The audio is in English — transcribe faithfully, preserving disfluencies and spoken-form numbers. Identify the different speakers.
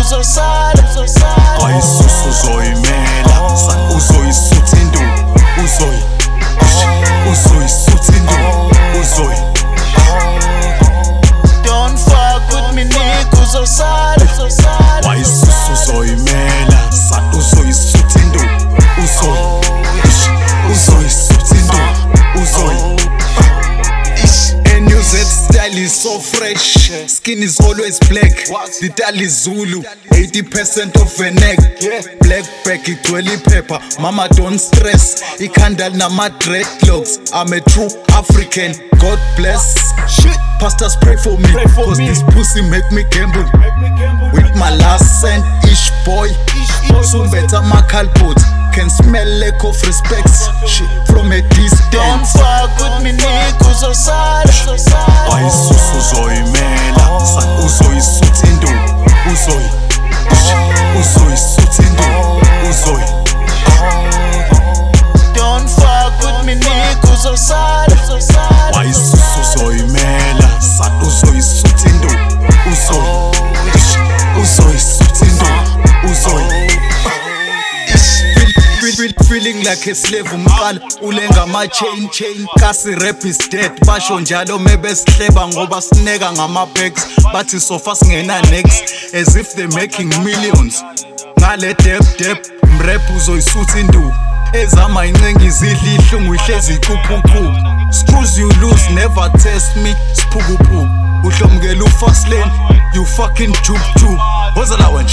Speaker 1: uzosala
Speaker 2: Ayisusa uzoyimela San uzoyisutha induku Uzoyi Uzoyisutha induku Uzoyi
Speaker 1: Don't fuck with me nigga uzosala
Speaker 2: Ayisusa uzoyimela San uzoyisutha induku Uzoyi Uzoyisutha induku Uzoyi N U Z style is so fresh, skin is always black. The tali Zulu, eighty percent of a neck. Black back igcwele pepper, mama don't stress. Ikhanda nama dreadlocks, I'm a true African. God bless. Shit, pastors pray for me, cause this pussy make me gamble. With my last cent, ish boy, soon better my calpot. Can smell lack of respect, shit from a distance.
Speaker 1: Don't fuck with me nigga uzosala
Speaker 2: Ayisusa uzoyimela San uzoyisutha induku Uzoyi Uzoyisutha induku Uzoyi
Speaker 1: Don't fuck with me nigga uzosala
Speaker 2: Ayisusa uzoyimela San uzoyisutha induku Uzoyi Uzoyisutha induku Uzoyi Feeling like a slave umqala ulenga ma chain chain kasi rap is dead basho njalo mebe sihleba ngoba sineka ngama bags bathi sofa singena next as if they making millions ngale dep dep mrap uzoyisutha induku ezama incengi izidla ihlungu ihlezi iqhuqhuqhu screws you lose never test me sphukuphuku uhlomukela u fast lane you fucking juke juke wozala wena